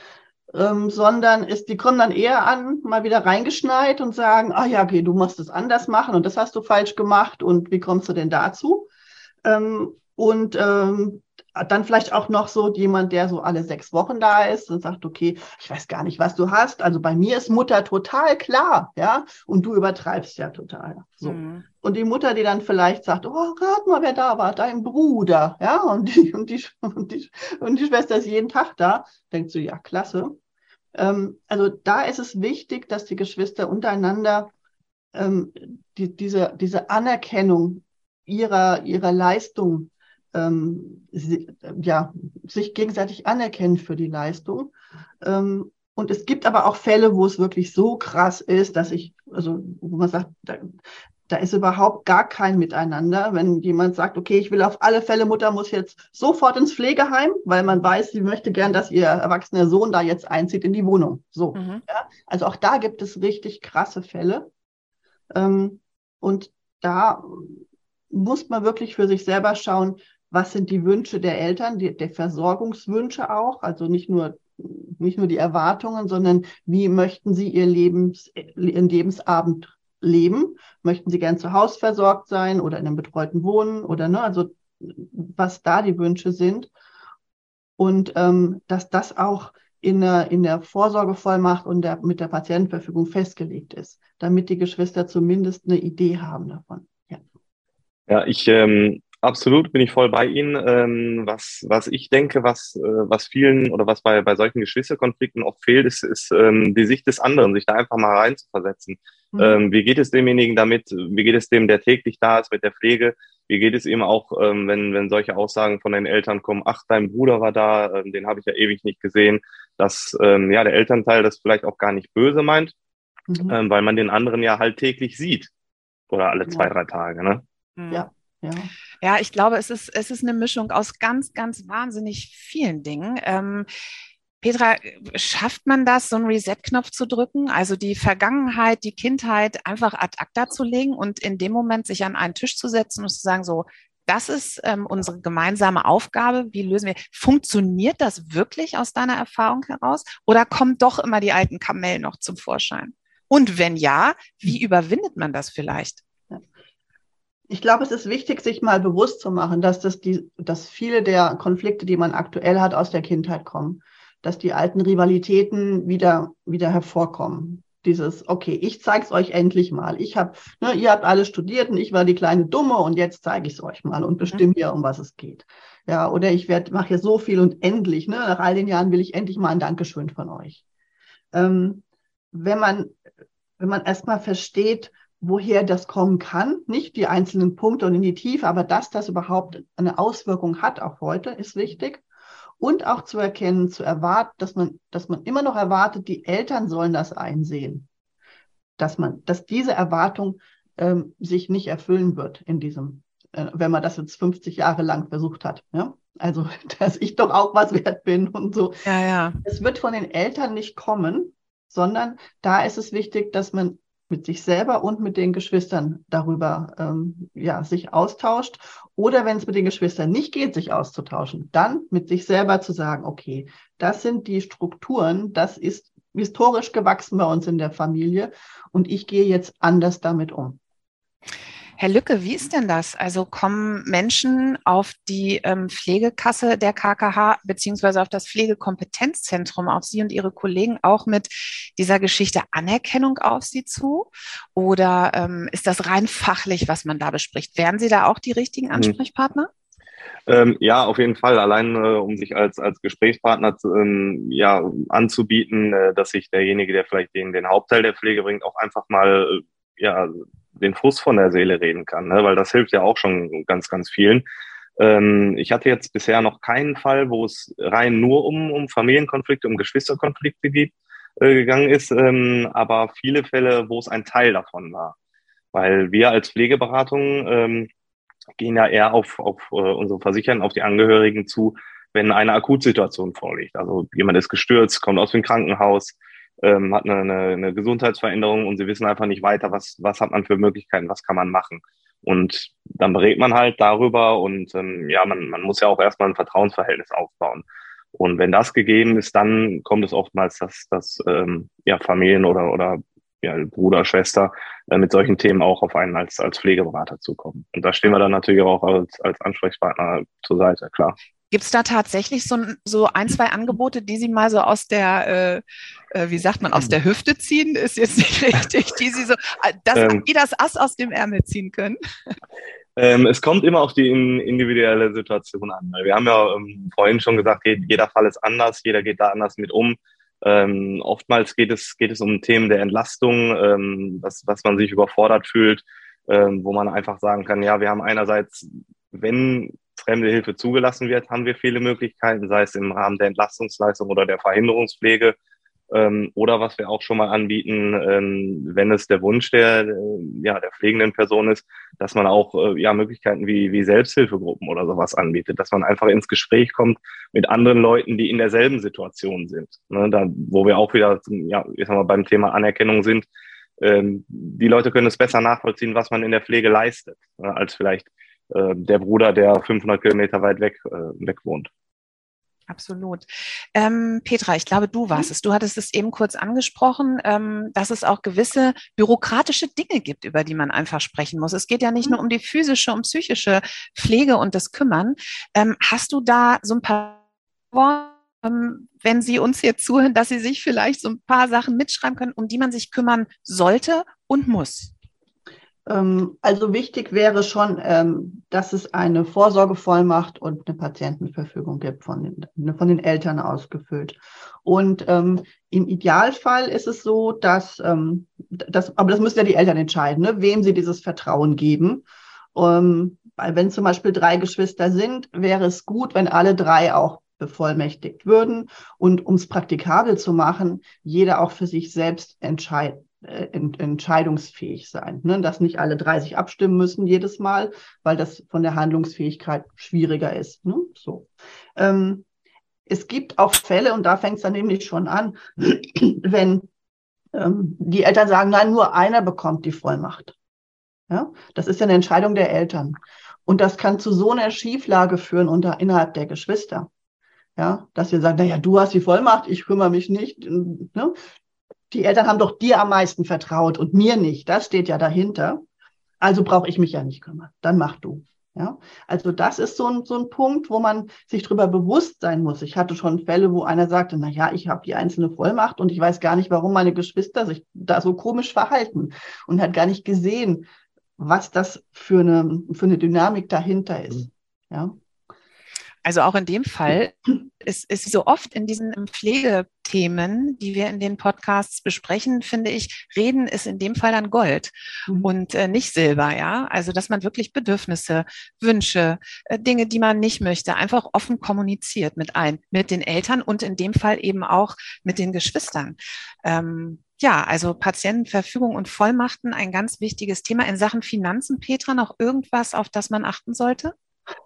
ähm, sondern ist, die kommen dann eher an, mal wieder reingeschneit und sagen, ah ja, okay, du musst es anders machen und das hast du falsch gemacht und wie kommst du denn dazu? Ähm, und ähm, dann vielleicht auch noch so jemand, der so alle sechs Wochen da ist und sagt, okay, ich weiß gar nicht, was du hast. Also bei mir ist Mutter total klar, ja, und du übertreibst ja total. So. Mhm. Und die Mutter, die dann vielleicht sagt, oh, rat mal, wer da war, dein Bruder, ja, und die, und die, und die, und die Schwester ist jeden Tag da, denkt so, ja, klasse. Ähm, also da ist es wichtig, dass die Geschwister untereinander ähm, die, diese, diese Anerkennung ihrer, ihrer Leistung Ähm, sie, ja, sich gegenseitig anerkennen für die Leistung. Ähm, und es gibt aber auch Fälle, wo es wirklich so krass ist, dass ich, also wo man sagt, da, da ist überhaupt gar kein Miteinander. Wenn jemand sagt, okay, ich will auf alle Fälle, Mutter muss jetzt sofort ins Pflegeheim, weil man weiß, sie möchte gern, dass ihr erwachsener Sohn da jetzt einzieht in die Wohnung. So, mhm. ja? Also auch da gibt es richtig krasse Fälle. Ähm, und da muss man wirklich für sich selber schauen, was sind die Wünsche der Eltern, die, der Versorgungswünsche auch, also nicht nur, nicht nur die Erwartungen, sondern wie möchten sie ihr Lebens, ihren Lebensabend leben? Möchten sie gern zu Hause versorgt sein oder in einem betreuten Wohnen oder ne, also was da die Wünsche sind und ähm, dass das auch in der, in der Vorsorgevollmacht und der, mit der Patientenverfügung festgelegt ist, damit die Geschwister zumindest eine Idee haben davon. Ja, ja ich ähm Absolut, bin ich voll bei Ihnen. Ähm, was, was ich denke, was, äh, was vielen oder was bei, bei solchen Geschwisterkonflikten oft fehlt, ist, ist ähm, die Sicht des anderen, sich da einfach mal reinzuversetzen. Mhm. Ähm, wie geht es demjenigen damit? Wie geht es dem, der täglich da ist mit der Pflege? Wie geht es ihm auch, ähm, wenn, wenn solche Aussagen von den Eltern kommen, ach, dein Bruder war da, ähm, den habe ich ja ewig nicht gesehen, dass ähm, ja der Elternteil das vielleicht auch gar nicht böse meint, Mhm. ähm, weil man den anderen ja halt täglich sieht oder alle zwei, Ja, drei Tage, ne? Mhm. ja, ja. Ja, ich glaube, es ist, es ist eine Mischung aus ganz, ganz wahnsinnig vielen Dingen. Ähm, Petra, schafft man das, so einen Reset-Knopf zu drücken, also die Vergangenheit, die Kindheit einfach ad acta zu legen und in dem Moment sich an einen Tisch zu setzen und zu sagen, so, das ist ähm, unsere gemeinsame Aufgabe, wie lösen wir? Funktioniert das wirklich aus deiner Erfahrung heraus oder kommen doch immer die alten Kamellen noch zum Vorschein? Und wenn ja, wie überwindet man das vielleicht? Ich glaube, es ist wichtig, sich mal bewusst zu machen, dass das die, dass viele der Konflikte, die man aktuell hat, aus der Kindheit kommen, dass die alten Rivalitäten wieder, wieder hervorkommen. Dieses, okay, ich zeige es euch endlich mal. Ich habe, ne, ihr habt alle studiert und ich war die kleine Dumme und jetzt zeige ich es euch mal und bestimme hier, um was es geht. Ja, oder ich werde, mache hier so viel und endlich, ne, nach all den Jahren will ich endlich mal ein Dankeschön von euch. Ähm, wenn man, wenn man erstmal versteht, woher das kommen kann, nicht die einzelnen Punkte und in die Tiefe, aber dass das überhaupt eine Auswirkung hat auch heute, ist wichtig. Und auch zu erkennen, zu erwarten, dass man, dass man immer noch erwartet, die Eltern sollen das einsehen, dass man, dass diese Erwartung ähm, sich nicht erfüllen wird in diesem, äh, wenn man das jetzt fünfzig Jahre lang versucht hat. Ja? Also, dass ich doch auch was wert bin und so. Ja, ja. Es wird von den Eltern nicht kommen, sondern da ist es wichtig, dass man mit sich selber und mit den Geschwistern darüber ähm, ja, sich austauscht. Oder wenn es mit den Geschwistern nicht geht, sich auszutauschen, dann mit sich selber zu sagen, okay, das sind die Strukturen, das ist historisch gewachsen bei uns in der Familie und ich gehe jetzt anders damit um. Herr Lücke, wie ist denn das? Also kommen Menschen auf die ähm, Pflegekasse der K K H beziehungsweise auf das Pflegekompetenzzentrum, auf Sie und Ihre Kollegen auch mit dieser Geschichte Anerkennung auf Sie zu? Oder ähm, ist das rein fachlich, was man da bespricht? Wären Sie da auch die richtigen Ansprechpartner? Ähm, ja, auf jeden Fall. Allein, äh, um sich als, als Gesprächspartner zu, ähm, ja, anzubieten, äh, dass sich derjenige, der vielleicht den, den Hauptteil der Pflege bringt, auch einfach mal, äh, ja, den Frust von der Seele reden kann, ne? Weil das hilft ja auch schon ganz, ganz vielen. Ähm, ich hatte jetzt bisher noch keinen Fall, wo es rein nur um, um Familienkonflikte, um Geschwisterkonflikte geht, äh, gegangen ist, ähm, aber viele Fälle, wo es ein Teil davon war. Weil wir als Pflegeberatung, ähm, gehen ja eher auf, auf äh, unsere Versicherten, auf die Angehörigen zu, wenn eine Akutsituation vorliegt. Also jemand ist gestürzt, kommt aus dem Krankenhaus, ähm, hat eine, eine, eine Gesundheitsveränderung und sie wissen einfach nicht weiter, was, was hat man für Möglichkeiten, was kann man machen. Und dann berät man halt darüber und ähm, ja, man, man muss ja auch erstmal ein Vertrauensverhältnis aufbauen. Und wenn das gegeben ist, dann kommt es oftmals, dass, dass ähm, ja, Familien oder, oder ja, Bruder, Schwester äh, mit solchen Themen auch auf einen als, als Pflegeberater zukommen. Und da stehen wir dann natürlich auch als, als Ansprechpartner zur Seite, klar. Gibt es da tatsächlich so, so ein, zwei Angebote, die Sie mal so aus der, äh, äh, wie sagt man, aus der Hüfte ziehen? Ist jetzt nicht richtig, die Sie so, das, Ähm, die das Ass aus dem Ärmel ziehen können? Ähm, es kommt immer auf die in, individuelle Situation an. Wir haben ja ähm, vorhin schon gesagt, jeder Fall ist anders, jeder geht da anders mit um. Ähm, oftmals geht es, geht es um Themen der Entlastung, ähm, was, was man sich überfordert fühlt, ähm, wo man einfach sagen kann, ja, wir haben einerseits, wenn fremde Hilfe zugelassen wird, haben wir viele Möglichkeiten, sei es im Rahmen der Entlastungsleistung oder der Verhinderungspflege. Ähm, oder was wir auch schon mal anbieten, ähm, wenn es der Wunsch der, äh, ja, der pflegenden Person ist, dass man auch äh, ja, Möglichkeiten wie, wie Selbsthilfegruppen oder sowas anbietet, dass man einfach ins Gespräch kommt mit anderen Leuten, die in derselben Situation sind. Ne? Da, wo wir auch wieder ja, ich sag mal, beim Thema Anerkennung sind. Ähm, die Leute können es besser nachvollziehen, was man in der Pflege leistet, ne? Als vielleicht äh, der Bruder, der fünfhundert Kilometer weit weg, äh, weg wohnt. Absolut. Ähm, Petra, ich glaube, du warst es. Du hattest es eben kurz angesprochen, ähm, dass es auch gewisse bürokratische Dinge gibt, über die man einfach sprechen muss. Es geht ja nicht nur um die physische und psychische Pflege und das Kümmern. Ähm, hast du da so ein paar Worte, ähm, wenn Sie uns hier zuhören, dass Sie sich vielleicht so ein paar Sachen mitschreiben können, um die man sich kümmern sollte und muss? Also wichtig wäre schon, dass es eine Vorsorgevollmacht und eine Patientenverfügung gibt, von den, von den Eltern ausgefüllt. Und ähm, im Idealfall ist es so, dass, ähm, das, aber das müssen ja die Eltern entscheiden, ne, wem sie dieses Vertrauen geben. Um, weil wenn zum Beispiel drei Geschwister sind, wäre es gut, wenn alle drei auch bevollmächtigt würden und um es praktikabel zu machen, jeder auch für sich selbst entscheidet. entscheidungsfähig sein, ne? Dass nicht alle drei sich abstimmen müssen jedes Mal, weil das von der Handlungsfähigkeit schwieriger ist. Ne? So. Ähm, es gibt auch Fälle, und da fängt es dann nämlich schon an, wenn ähm, die Eltern sagen, nein, nur einer bekommt die Vollmacht. Ja? Das ist ja eine Entscheidung der Eltern. Und das kann zu so einer Schieflage führen unter, innerhalb der Geschwister. Ja? Dass sie sagen, naja, du hast die Vollmacht, ich kümmere mich nicht. Ne? Die Eltern haben doch dir am meisten vertraut und mir nicht. Das steht ja dahinter. Also brauche ich mich ja nicht kümmern. Dann mach du. Ja? Also das ist so ein, so ein Punkt, wo man sich darüber bewusst sein muss. Ich hatte schon Fälle, wo einer sagte, na ja, ich habe die einzelne Vollmacht und ich weiß gar nicht, warum meine Geschwister sich da so komisch verhalten und hat gar nicht gesehen, was das für eine, für eine Dynamik dahinter ist. Ja? Also auch in dem Fall ist, ist so oft in diesen Pflegethemen, die wir in den Podcasts besprechen, finde ich, Reden ist in dem Fall dann Gold mhm. und äh, nicht Silber, ja. Also dass man wirklich Bedürfnisse, Wünsche, äh, Dinge, die man nicht möchte, einfach offen kommuniziert mit allen, mit den Eltern und in dem Fall eben auch mit den Geschwistern. Ähm, ja, also Patientenverfügung und Vollmachten, ein ganz wichtiges Thema. In Sachen Finanzen, Petra, noch irgendwas, auf das man achten sollte?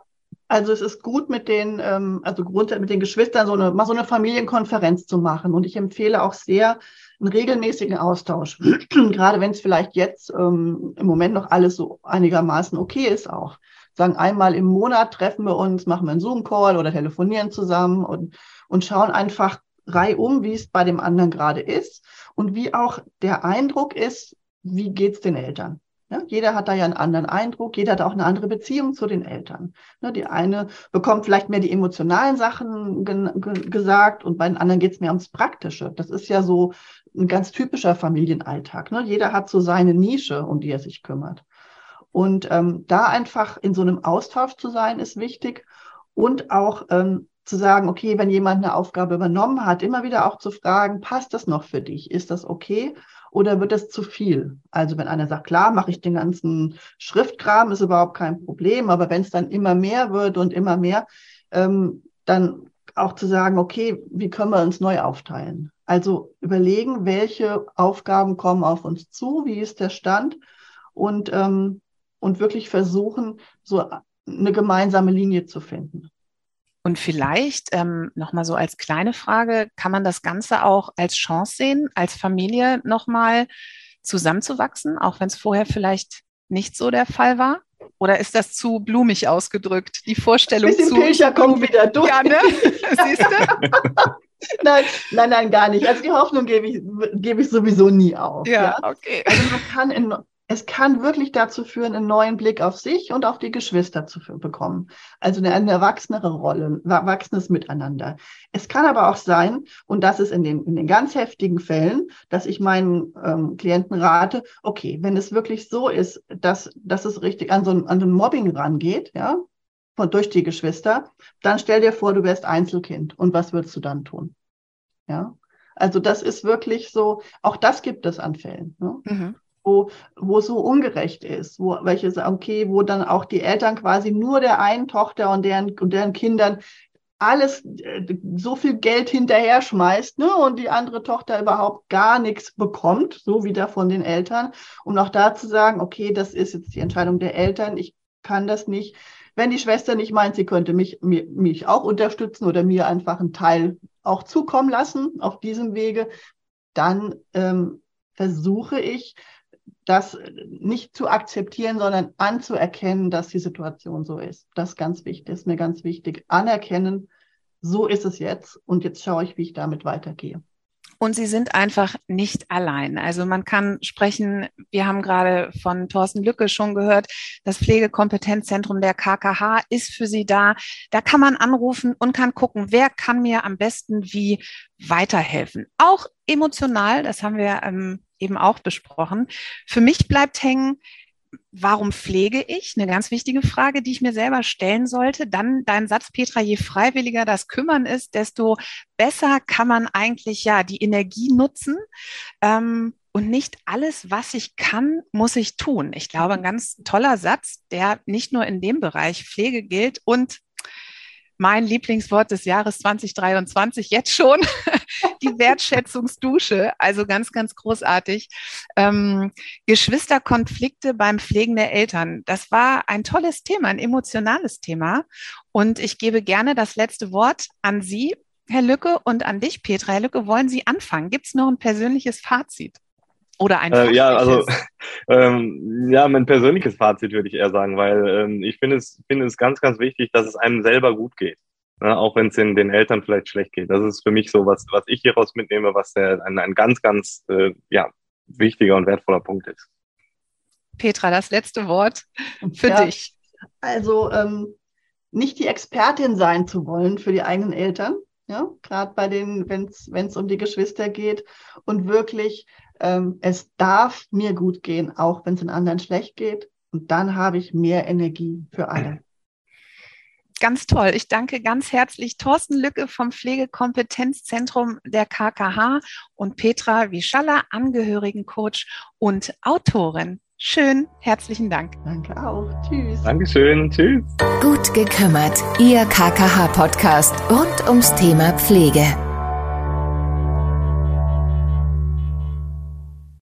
Also es ist gut, mit den, ähm, also mit den Geschwistern so eine, mal so eine Familienkonferenz zu machen. Und ich empfehle auch sehr einen regelmäßigen Austausch. Gerade wenn es vielleicht jetzt ähm, im Moment noch alles so einigermaßen okay ist auch. Sagen, einmal im Monat treffen wir uns, machen wir einen Zoom-Call oder telefonieren zusammen und, und schauen einfach reihum, wie es bei dem anderen gerade ist und wie auch der Eindruck ist, wie geht's den Eltern. Ja, jeder hat da ja einen anderen Eindruck, jeder hat auch eine andere Beziehung zu den Eltern. Ne, die eine bekommt vielleicht mehr die emotionalen Sachen ge- ge- gesagt und bei den anderen geht es mehr ums Praktische. Das ist ja so ein ganz typischer Familienalltag. Ne? Jeder hat so seine Nische, um die er sich kümmert. Und ähm, da einfach in so einem Austausch zu sein, ist wichtig. Und auch ähm, zu sagen, okay, wenn jemand eine Aufgabe übernommen hat, immer wieder auch zu fragen, passt das noch für dich? Ist das okay? Oder wird das zu viel? Also wenn einer sagt, klar, mache ich den ganzen Schriftkram, ist überhaupt kein Problem. Aber wenn es dann immer mehr wird und immer mehr, ähm, dann auch zu sagen, okay, wie können wir uns neu aufteilen? Also überlegen, welche Aufgaben kommen auf uns zu, wie ist der Stand und, ähm, und wirklich versuchen, so eine gemeinsame Linie zu finden. Und vielleicht ähm, nochmal so als kleine Frage, kann man das Ganze auch als Chance sehen, als Familie nochmal zusammenzuwachsen, auch wenn es vorher vielleicht nicht so der Fall war? Oder ist das zu blumig ausgedrückt, die Vorstellung zu... Pilcher kommt wieder durch. Ja, ne? Siehst du? Nein, nein, nein, gar nicht. Also die Hoffnung gebe ich, gebe ich sowieso nie auf. Ja, ja? Okay. Also man kann in... Es kann wirklich dazu führen, einen neuen Blick auf sich und auf die Geschwister zu bekommen. Also eine, eine erwachsenere Rolle, ein erwachsenes Miteinander. Es kann aber auch sein, und das ist in den, in den ganz heftigen Fällen, dass ich meinen ähm, Klienten rate, okay, wenn es wirklich so ist, dass, dass es richtig an so ein, an so ein Mobbing rangeht, ja, von, durch die Geschwister, dann stell dir vor, du wärst Einzelkind. Und was würdest du dann tun? Ja, also das ist wirklich so, auch das gibt es an Fällen, ne? Mhm. Wo, wo es so ungerecht ist, wo welche sagen, okay, wo dann auch die Eltern quasi nur der einen Tochter und deren, und deren Kindern alles äh, so viel Geld hinterher schmeißt, ne, und die andere Tochter überhaupt gar nichts bekommt, so wieder von den Eltern. Um auch da zu sagen, okay, das ist jetzt die Entscheidung der Eltern, ich kann das nicht. Wenn die Schwester nicht meint, sie könnte mich, mich, mich auch unterstützen oder mir einfach einen Teil auch zukommen lassen auf diesem Wege, dann ähm, versuche ich, das nicht zu akzeptieren, sondern anzuerkennen, dass die Situation so ist. Das ist ganz wichtig, das ist mir ganz wichtig. Anerkennen, so ist es jetzt und jetzt schaue ich, wie ich damit weitergehe. Und sie sind einfach nicht allein. Also man kann sprechen, wir haben gerade von Thorsten Lücke schon gehört, das Pflegekompetenzzentrum der K K H ist für Sie da. Da kann man anrufen und kann gucken, wer kann mir am besten wie weiterhelfen. Auch emotional, das haben wir ähm, eben auch besprochen. Für mich bleibt hängen, warum pflege ich? Eine ganz wichtige Frage, die ich mir selber stellen sollte. Dann dein Satz, Petra, je freiwilliger das Kümmern ist, desto besser kann man eigentlich ja die Energie nutzen. Ähm, und nicht alles, was ich kann, muss ich tun. Ich glaube, ein ganz toller Satz, der nicht nur in dem Bereich Pflege gilt und mein Lieblingswort des Jahres zwanzig dreiundzwanzig jetzt schon, die Wertschätzungsdusche, also ganz, ganz großartig. Ähm, Geschwisterkonflikte beim Pflegen der Eltern, das war ein tolles Thema, ein emotionales Thema. Und ich gebe gerne das letzte Wort an Sie, Herr Lücke, und an dich, Petra. Herr Lücke, wollen Sie anfangen? Gibt es noch ein persönliches Fazit? Oder ein äh, Ja, also ähm, ja, mein persönliches Fazit würde ich eher sagen, weil ähm, ich finde es, finde es ganz, ganz wichtig, dass es einem selber gut geht, ne? Auch wenn es den, den Eltern vielleicht schlecht geht. Das ist für mich so, was, was ich hieraus mitnehme, was der, ein, ein ganz, ganz äh, ja, wichtiger und wertvoller Punkt ist. Petra, das letzte Wort für ja, dich. Also ähm, nicht die Expertin sein zu wollen für die eigenen Eltern, ja, gerade bei den, wenn es um die Geschwister geht, und wirklich Ähm, es darf mir gut gehen, auch wenn es den anderen schlecht geht. Und dann habe ich mehr Energie für alle. Ganz toll. Ich danke ganz herzlich Thorsten Lücke vom Pflegekompetenzzentrum der K K H und Petra Wischalla, Angehörigencoach und Autorin. Schön, herzlichen Dank. Danke auch. Tschüss. Dankeschön. Tschüss. Gut gekümmert. Ihr K K H-Podcast rund ums Thema Pflege.